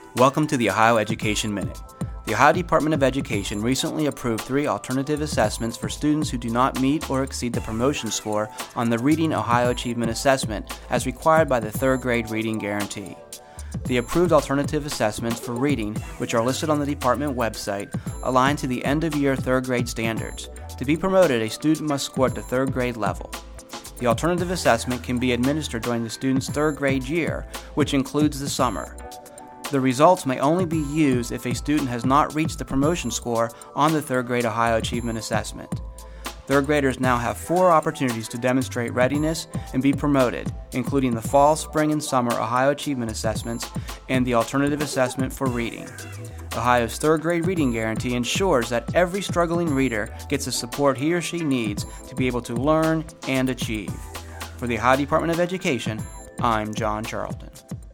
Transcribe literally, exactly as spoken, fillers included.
Welcome to the Ohio Education Minute. The Ohio Department of Education recently approved three alternative assessments for students who do not meet or exceed the promotion score on the Reading Ohio Achievement Assessment as required by the third grade reading guarantee. The approved alternative assessments for reading, which are listed on the department website, align to the end-of-year third grade standards. To be promoted, a student must score at the third grade level. The alternative assessment can be administered during the student's third grade year, which includes the summer. The results may only be used if a student has not reached the promotion score on the third grade Ohio Achievement Assessment. Third graders now have four opportunities to demonstrate readiness and be promoted, including the fall, spring, and summer Ohio Achievement Assessments and the alternative assessment for reading. Ohio's third grade reading guarantee ensures that every struggling reader gets the support he or she needs to be able to learn and achieve. For the Ohio Department of Education, I'm John Charlton.